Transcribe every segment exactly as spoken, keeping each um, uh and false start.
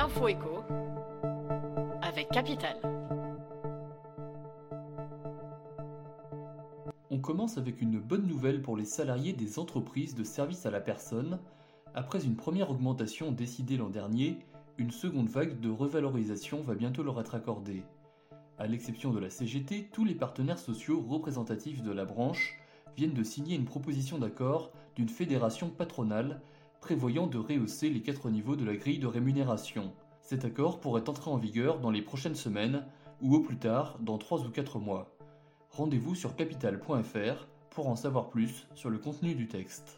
l'info éco avec Capital. On commence avec une bonne nouvelle pour les salariés des entreprises de services à la personne. Après une première augmentation décidée l'an dernier, une seconde vague de revalorisation va bientôt leur être accordée. À l'exception de la C G T, tous les partenaires sociaux représentatifs de la branche viennent de signer une proposition d'accord d'une fédération patronale prévoyant de rehausser les quatre niveaux de la grille de rémunération. Cet accord pourrait entrer en vigueur dans les prochaines semaines ou au plus tard dans trois ou quatre mois. Rendez-vous sur capital point f r pour en savoir plus sur le contenu du texte.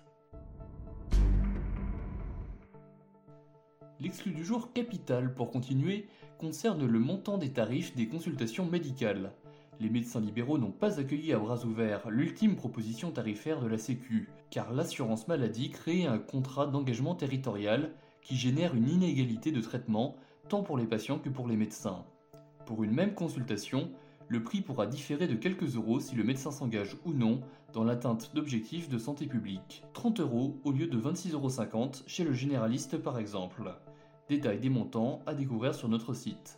L'exclu du jour Capital, pour continuer, concerne le montant des tarifs des consultations médicales. Les médecins libéraux n'ont pas accueilli à bras ouverts l'ultime proposition tarifaire de la Sécu, car l'assurance maladie crée un contrat d'engagement territorial qui génère une inégalité de traitement tant pour les patients que pour les médecins. Pour une même consultation, le prix pourra différer de quelques euros si le médecin s'engage ou non dans l'atteinte d'objectifs de santé publique. trente euros au lieu de vingt-six euros cinquante chez le généraliste par exemple. Détail des montants à découvrir sur notre site.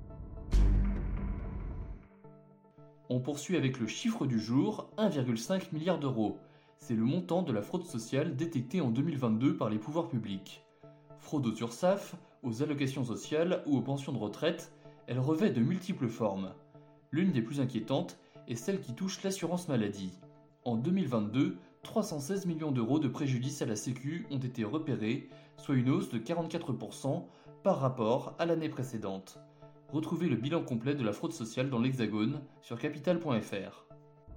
On poursuit avec le chiffre du jour, un virgule cinq milliard d'euros. C'est le montant de la fraude sociale détectée en deux mille vingt-deux par les pouvoirs publics. Fraude aux URSSAF, aux allocations sociales ou aux pensions de retraite, elle revêt de multiples formes. L'une des plus inquiétantes est celle qui touche l'assurance maladie. En deux mille vingt-deux, trois cent seize millions d'euros de préjudice à la Sécu ont été repérés, soit une hausse de quarante-quatre pour cent par rapport à l'année précédente. Retrouvez le bilan complet de la fraude sociale dans l'Hexagone sur capital point f r.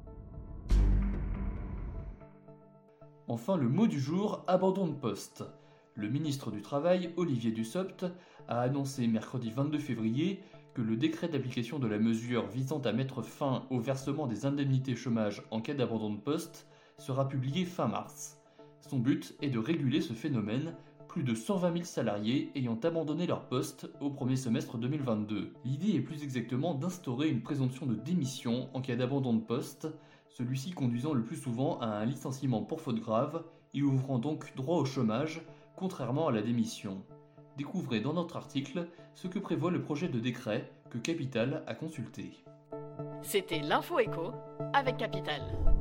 Enfin, le mot du jour, abandon de poste. Le ministre du Travail, Olivier Dussopt, a annoncé mercredi vingt-deux février que le décret d'application de la mesure visant à mettre fin au versement des indemnités chômage en cas d'abandon de poste sera publié fin mars. Son but est de réguler ce phénomène, plus de cent vingt mille salariés ayant abandonné leur poste au premier semestre deux mille vingt-deux. L'idée est plus exactement d'instaurer une présomption de démission en cas d'abandon de poste, celui-ci conduisant le plus souvent à un licenciement pour faute grave et ouvrant donc droit au chômage, contrairement à la démission. Découvrez dans notre article ce que prévoit le projet de décret que Capital a consulté. C'était l'info éco avec Capital.